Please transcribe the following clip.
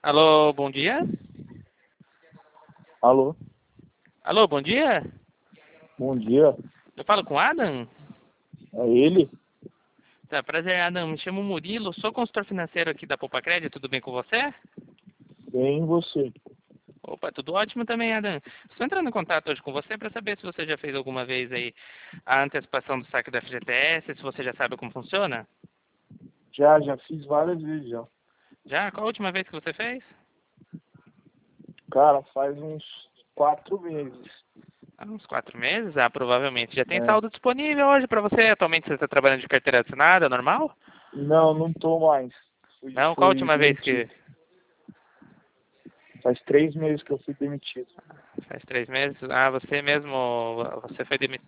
Alô, bom dia? Alô, Alô, bom dia? bom dia. Eu falo com o Adam? É ele? Tá, prazer, Adam. Me chamo Murilo, sou consultor financeiro aqui da Poupa Crédito, tudo bem com você? Bem, você? Opa, tudo ótimo também, Adam. Estou entrando em contato hoje com você para saber se você já fez alguma vez aí a antecipação do saque da FGTS, se você já sabe como funciona. Já fiz várias vezes já. Já? Qual a última vez que você fez? Cara, faz uns 4 meses. Há uns 4 meses? Ah, provavelmente. Já tem É. saldo disponível hoje para você? Atualmente você está trabalhando de carteira assinada, normal? Não, não tô mais. Fui, Não? Qual a fui última vez que... demitido. Faz 3 meses que eu fui demitido. Faz 3 meses? Ah, você mesmo, você foi demitido.